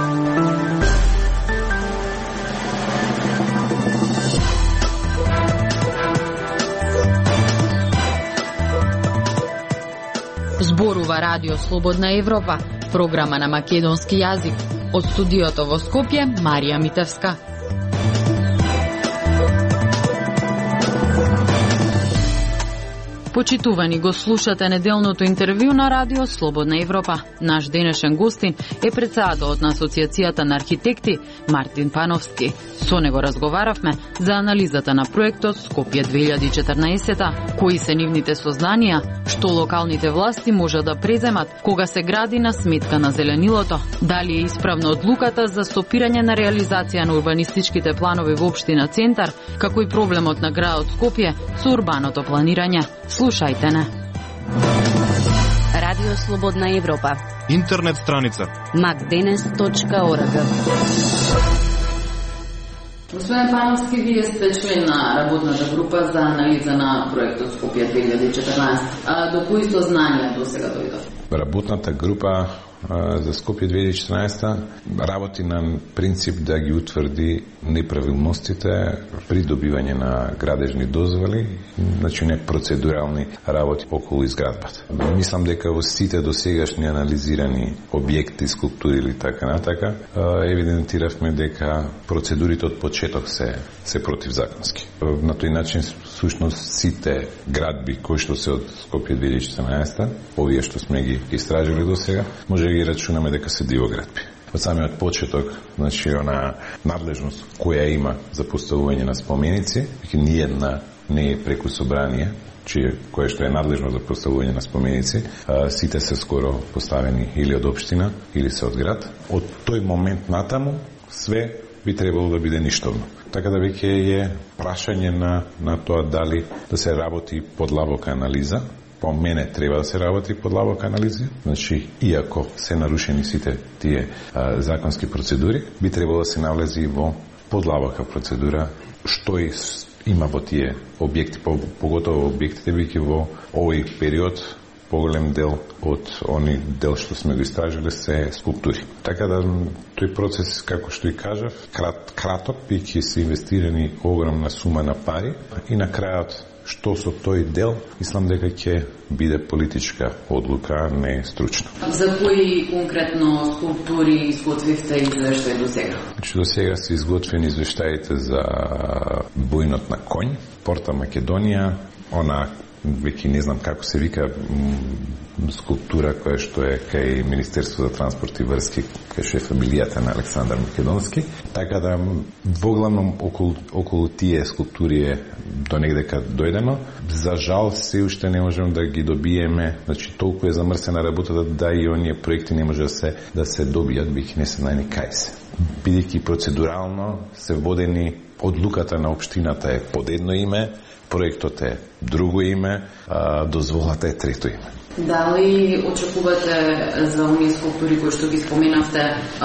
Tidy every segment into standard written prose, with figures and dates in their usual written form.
Зборува Радио Слободна Европа, програма на македонски јазик. Од студиото во Скопје, Марија Митевска. Почитувани, го слушате неделното интервју на Радио Слободна Европа. Наш денешен гостин е председателот на Асоциацијата на архитекти Мартин Пановски. Со него разговаравме за анализата на проектот Скопје 2014, кои се нивните сознанија, што локалните власти може да преземат кога се гради на сметка на зеленилото, дали е исправна одлуката за стопирање на реализација на урбанистичките планови во општина Центар, како и проблемот на градот Скопје со урбаното планирање. Слушајте не. Радио Слободна Европа. Интернет страница macdenes.org. Господин Пановски, вие сте член на работната група за анализа на проектот Скопје 2014. До кои сознанија до сега дојдов? Работната група за Скопје 2014 работи на принцип да ги утврди неправилностите при добивање на градежни дозволи, значи не процедурални работи околу изградбата. Мислам дека во сите досегашни анализирани објекти, скулптури или така натака, евидентиравме дека процедурите од почеток се противзаконски. На тој начин, всушност, сите градби кои што се од Скопје 2014, овие што сме ги истражили до сега, може да ги рачунаме дека се дивоградби. Од самиот почеток, значи, она надлежност која има за поставување на споменици, ниедна не е преку собрание, кое што е надлежно за поставување на споменици, сите се скоро поставени или од општина, или се од град. Од тој момент натаму, све би требало да биде ништовно. Така да веќе е прашање на тоа дали да се работи подлабока анализа. По мене треба да се работи подлабока анализа. Значи, иако се нарушени сите тие законски процедури, би требало да се навлези во подлабока процедура што има во тие објекти, поготово објектите, биќе во овој период поголем дел од они дел што сме го истражили се скулптури. Така да тој процес, како што и кажав, краток, биќе се инвестирани огромна сума на пари и на крајот што со тој дел, мислам дека ќе биде политичка одлука, не стручна. За кои конкретно скулптури изготвивте извештај до сега? До сега се изготвени извештаите за бојнот на коњ, Порта Македонија, она веќе не знам како се вика, скулптура која што е кај Министерство за транспорт и врски, кај што е фамилијата на Александар Македонски. Така да воглавном околу тие скулптури е до негдека дојдено. За жал се уште не можеме да ги добиеме, значи толку е замрсена работата да и оние проекти не може да се добијат, биќе не се најни кај се. Бидејќи процедурално се водени, одлуката на општината е под едно име, проектот е друго име, дозволата е трето име. Дали очекувате за оние скулптури кои што ги споменавте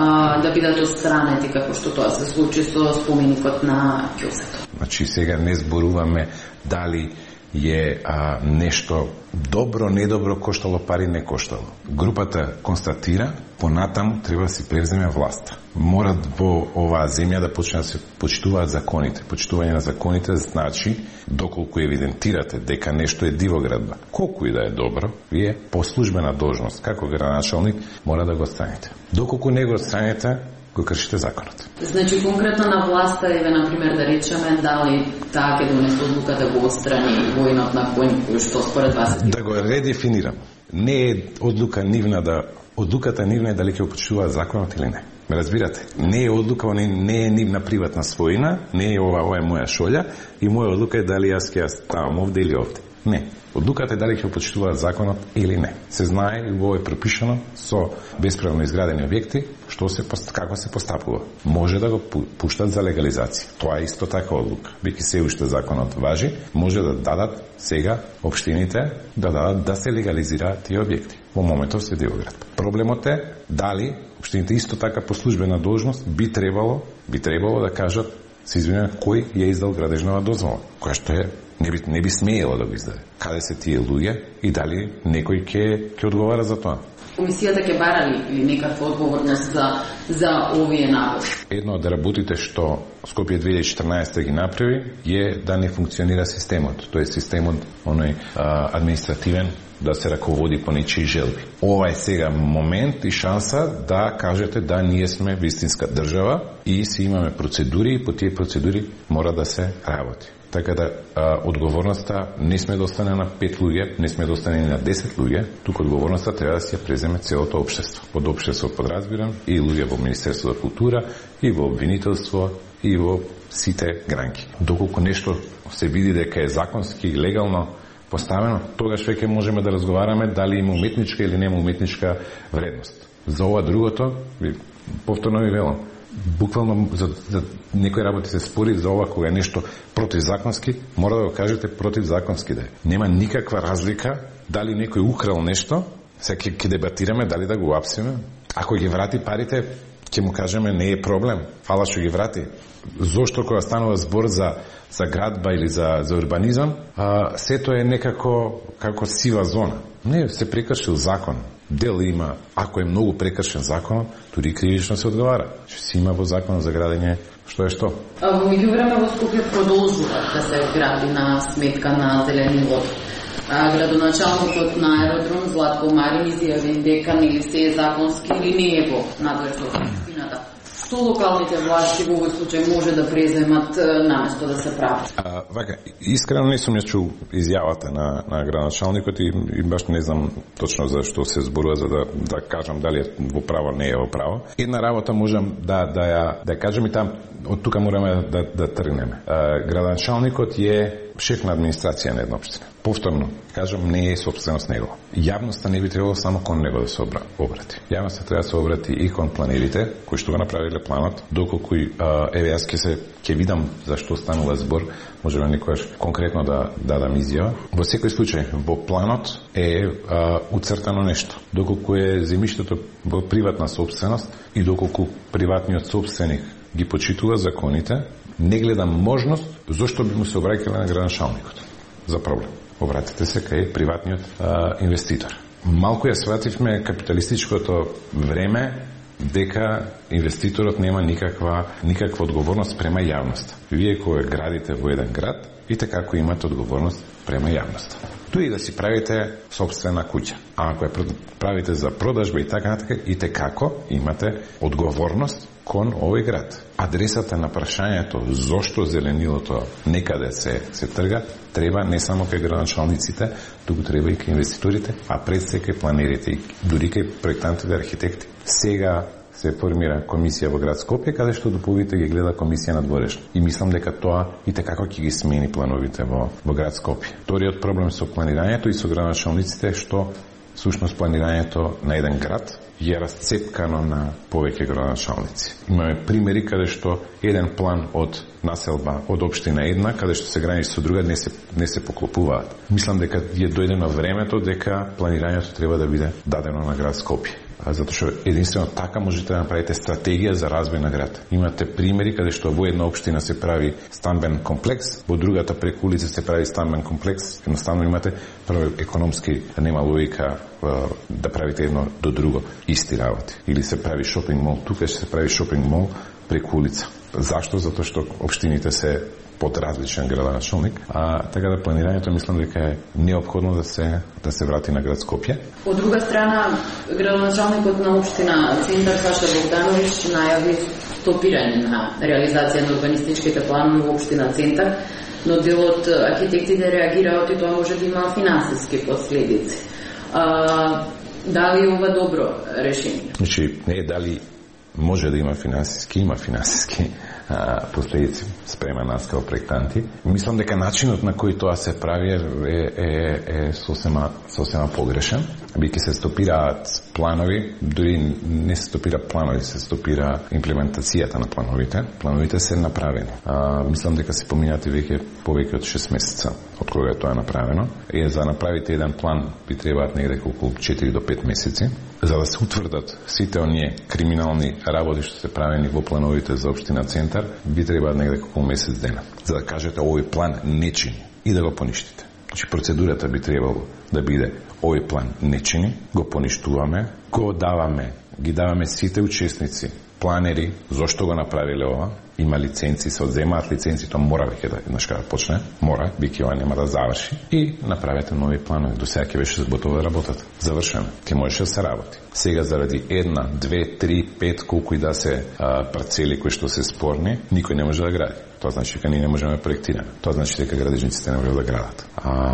да бидат отстранети како што тоа се случи со споменикот на Ќосето? Значи сега не зборуваме дали е нешто добро, недобро, коштало пари, не коштало. Групата констатира, понатаму треба да се превземе власта. Морат во оваа земја да почнат да се почитуваат законите. Почитување на законите значи, доколку евидентирате дека нешто е дивоградба, колку и да е добро, вие по службена должност, како градоначалник, мора да го отстраните. Доколку не го отстраните, го кршите законот. Значи, конкретно на власта, еве, например, да речеме, дали таа ќе донесе одлука да го отстрани војнот на коњ, кој што според вас е... Да го редефинирам. Не е одлука нивна одлуката нивна е дали ќе го почитуваат законот или не. Ме разбирате? Не е одлука, не е нивна приватна својина, не е ова е моја шолја и моја одлука е дали јас ќе ставам овде или овде. Не. Одлуката е дали ќе почитуваат законот или не. Се знае и во е пропишано со бесправно изградени објекти како се постапува. Може да го пуштат за легализација. Тоа е исто така одлука. Бијќи се уште законот важи, може да дадат сега општините да се легализираат тие објекти. Во моментов се дивоградба. Проблемот е дали општините исто така по службена должност би требало да кажат се извинувам кој ја издал градежнава дозвола, која што е не би смеело да го издаде. Каде се тие луѓе и дали некој ќе одговара за тоа? Комисијата ќе бара ли некаква одговорност за овие набори? Едно од работите што Скопје 2014 ги направи е да не функционира системот. Тој системот оној административен да се раководи по нечии желби. Ова е сега момент и шанса да кажете да ние сме вистинска држава и си имаме процедури и по тие процедури мора да се работи. Така да одговорноста не сме да остане на 5 луѓе, не сме да остане на 10 луѓе, туку одговорноста треба да си ја преземе целото општество. Под општество подразбирам и луѓе во Министерството за култура, и во обвинителство, и во сите гранки. Доколку нешто се види дека е законски и легално поставено, тогаш веќе можеме да разговараме дали има уметничка или нема уметничка вредност. За ова другото, повторно ви велам, буквално за некои работи се спори за ова кога е нешто противзаконски, мора да го кажете противзаконски да е. Нема никаква разлика дали некој украл нешто, сега ќе дебатираме дали да го апсиме. Ако ги врати парите, ќе му кажеме не е проблем, фала што ги врати. Зошто кога станува збор за градба или за урбанизам, сето е некако како сива зона. Не, се прекршил закон. Дел има, ако е многу прекршен закон, туди кривично се одговара. Што си има во закон за градење, што е што? Во меѓувреме во Скопје продолжува да се гради на сметка на зеленилот. Градоначалникот на аеродром Златко Марин изјави дека нели се е законски или не е во надлежност на општината. Што локалните власти во овој случај може да преземат наместо да се прави? Вака, искрено не сум ја чул изјавата на градоначалникот и баш не знам точно за што се зборува, за да кажам дали е во право, не е во право. Една работа можам да кажем и там, од тука мораме да тргнеме. Градоначалникот е шеф на администрација на една општина. Повторно, кажам, не е собственост него. Јавноста не би требало само кон него да се обрати. Јавноста треба да се обрати и кон планерите, кои што го направиле планот, доколку еве јас ќе видам за што станува збор, можеме некојаш конкретно да дадам изјава. Во секој случај, во планот е уцртано нешто. Доколку е земјиштето во приватна собственост и доколку приватниот собственик ги почитува законите, не гледам можност зошто би му се обраќале на градоначалникот за проблем. Обратите се кај приватниот инвеститор. Малку ја свативме капиталистичкото време дека инвеститорот нема никаква одговорност према јавноста. Вие кога градите во еден град, и така имате одговорност према јавноста. Туи да си правите собствена куќа. А ако ја правите за продажба и така натака, и како имате одговорност кон овој град. Адресата на прашањето зошто зеленилото некаде се трга, треба не само кај градоначалниците, туку треба и кај инвеститорите, а пред се кај планерите и дури кај проектантите, архитекти. Сега се формира комисија во град Скопје, каде што доповите ги гледа комисија на дворешно. И мислам дека тоа и како ќе ги смени плановите во град Скопје. Вториот проблем со планирањето и со градоначалниците што всушност планирањето на еден град е расцепкано на повеќе градоначалници. Имаме примери каде што еден план од населба од општина една, каде што се граничи со друга, не се поклопуваат. Мислам дека е дојдено времето дека планирањето треба да биде дадено на град Скопје. Затоа што единствено така можете да направите стратегија за развој на град. Имате примери каде што во една општина се прави стамбен комплекс, во другата преку улица се прави стамбен комплекс, едноставно имате економски нема логика да правите едно до друго исти работи. Или се прави шопинг мол, тука ще се прави шопинг мол преку улица. Зашто? Затоа што општините се под различен градоначалник, така да планирањето мислам дека е неопходно да се врати на град Скопје. Од друга страна, градоначалникот на општина Центар Саша Богдановиќ најави стопирање на реализација на урбанистичките планови во општина Центар, но дел од архитектите реагираат и тоа може да има финансиски последици. Дали е ова добро решение? Значи, не е дали може да има финансиски последици спрема нас као проектанти. Мислам дека начинот на кој тоа се прави е сосема погрешен. Бидејќи се стопираат планови, дури не се стопира планови, се стопира имплементацијата на плановите. Плановите се направени. Мислам дека се поминати повеќе од 6 месеца од кога е тоа направено. И за направите еден план би требаат негде околу 4 до 5 месеци. За да се утврдат сите оние криминални работи што се правени во плановите за општина Центар, би требаат негде околу месец дена. За да кажете овој план не чини и да го поништите. Значи процедурата би требало да биде овој план не чини, го поништуваме, ги даваме сите учесници, планери, зошто го направиле ова, има лиценци, се одземаат лиценци, тоа мора веќе да еднаш кога почне, биќе ова нема да заврши и направете нови планови. До сега ќе беше готово да работат. Завршено. Ќе можеше да се работи. Сега заради 1, 2, 3, 5 колку и да се парцели кои што се спорни, никој не може да гради. Тоа значи дека ние не можеме да проектираме. Тоа значи дека градежниците не можат да градат.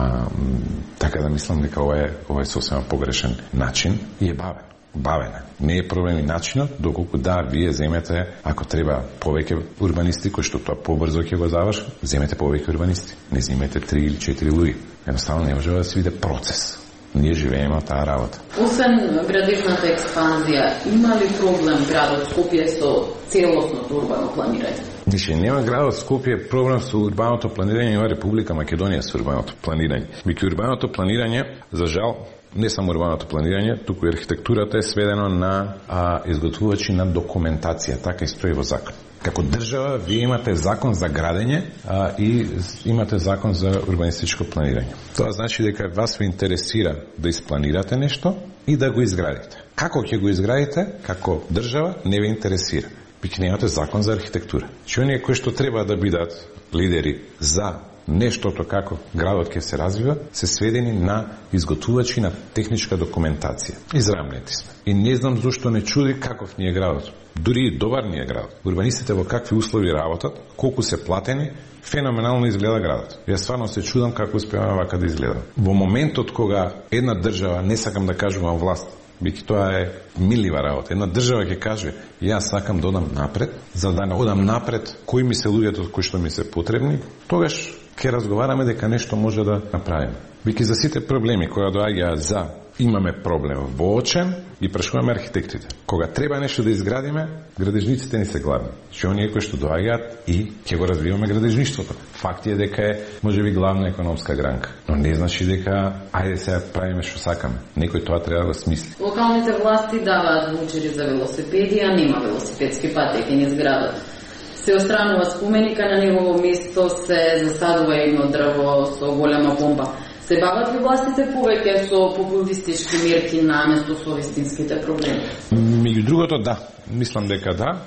Така да мислам дека ова е сосема погрешен начин и е бавен. Не е проблем и начинот, доколку вие земете, ако треба повеќе урбанисти, кои што тоа побрзо ќе го завршат, земете повеќе урбанисти. Не земете 3 или 4 луѓе. Едноставно не може да се види процес. Ние живееме од таа работа. Освен градивната експанзија, има ли проблем градот Скопје со целосното урбано планирање? Више, нема градот Скопје проблем со урбаното планирање, има Република Македонија со урбаното планирање. Меѓу урбаното планирање, за жал, не само урбаното планирање, туку и архитектурата е сведено на изготвувачи на документација, така и стои во закон. Како држава, вие имате закон за градење и имате закон за урбанистичко планирање. Тоа значи дека вас ве интересира да испланирате нешто и да го изградите. Како ќе го изградите, како држава, не ве интересира. Пик немате закон за архитектура. Че оние кои што треба да бидат лидери за нештото како градот ќе се развива, се сведени на изготвувачи на техничка документација. Израмнети сме. И не знам зошто не чуди каков ни е градот. Дури и добар ни е градот. Урбанистите во какви услови работат, колку се платени, феноменално изгледа градот. Јас стварно се чудам како успеваме вака да изгледа. Во моментот кога една држава, не сакам да кажувам власт, бидејќи тоа е милива работа. Една држава ќе каже, јас сакам да одам напред, за да одам напред, кои ми се луѓето кои што ми се потребни, тогаш ќе разговараме дека нешто може да направиме. Бидејќи за сите проблеми кои доаѓаат имаме проблем воочен и прашуваме архитектите. Кога треба нешто да изградиме, градежниците ни се главни. Што оние кои што доаѓаат и ќе го развиваме градежништвото. Факт е дека е можеби главна економска гранка, но не значи дека ајде сега правиме што сакаме. Некој тоа треба да го смисли. Локалните власти даваат ваучери за велосипеди, а нема велосипедски патеки низ градот. Се отстранува споменика, на негово место се засадува едно дрво со голема помпа. Се бават ли властите повеќе со популистички мерки наместо со вистинските проблеми? Меѓу другото, да. Мислам дека да.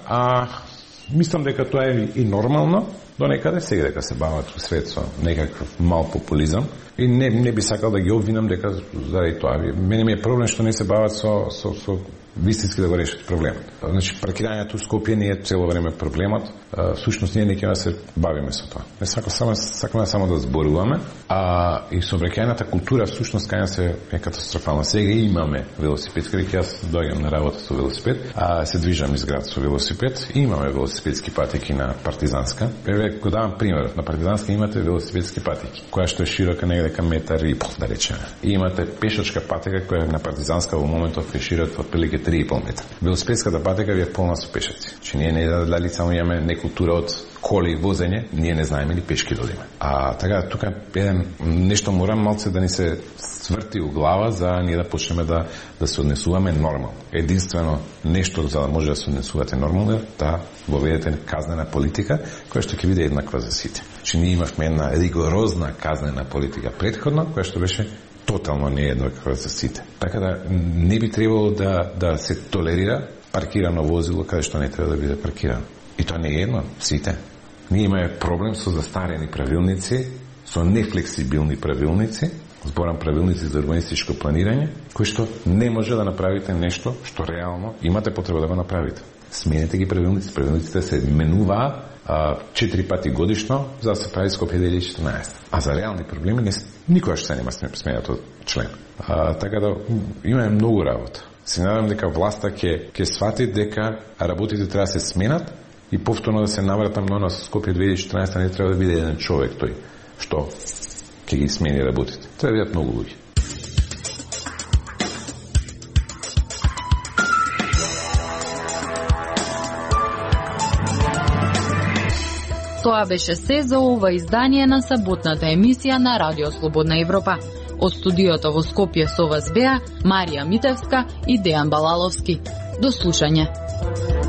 Мислам дека тоа е и нормално, до некаде сега дека се бават во свет со некаков мал популизам. И не би сакал да ги обвинам дека заради тоа. Мене ми е проблем што не се бават со вистински да го решат проблемот. Значи, паркирањето в Скопје не е цело време проблемот. Всушност ние не ќе да се бавиме со тоа. Не сакаме само да зборуваме, и сообраќајната култура всушност кај нас е катастрофална. Сега имаме велосипедски, јас доаѓам на работа со велосипед, се движам из град со велосипед и имаме велосипедски патеки на Партизанска. Го давам пример. На Партизанска имате велосипедски патеки, која што е широка негде метар и пол, да речеме. И имате пешачка патека која на Партизанска во моментов е широка отприлike 3,5 метра. Велосипедската патека ви е полна со пешаци. Че ние не дали само имаме некултура од коли и возење, ние не знаеме ни пешки да одиме. Така, тука нешто мора малце да ни се сврти у глава за ние да почнеме да се однесуваме нормално. Единствено нешто за да може да се однесувате нормално е да воведете казнена политика, која што ќе биде еднаква за сите. Че ние имавме една ригорозна казнена политика претходно, која што беше тотално нееднаква за сите. Така да не би требало да се толерира паркирано возило каде што не треба да биде паркирано. И тоа не е едно, сите. Ние имаме проблем со застарени правилници, со нефлексибилни правилници, зборам правилници за урбанистичко планирање, кои што не може да направите нешто што реално имате потреба да го направите. Сменете ги правилници. Правилниците се менуваат 4 пати годишно за да се прави Скопје 2014. А за реални проблеми никогаш се нема сменат од член. Така да имаме многу работа. Се надам дека власта ќе свати дека работите треба да се сменат и повторно да се навратам на Скопје 2014 не треба да биде еден човек тој што ќе ги смени работите. Треба да бидат многу луѓе. Тоа беше се за ова издание на саботната емисија на Радио Слободна Европа. Од студиото во Скопје со вас беа Марија Митевска и Дејан Балаловски. До слушање.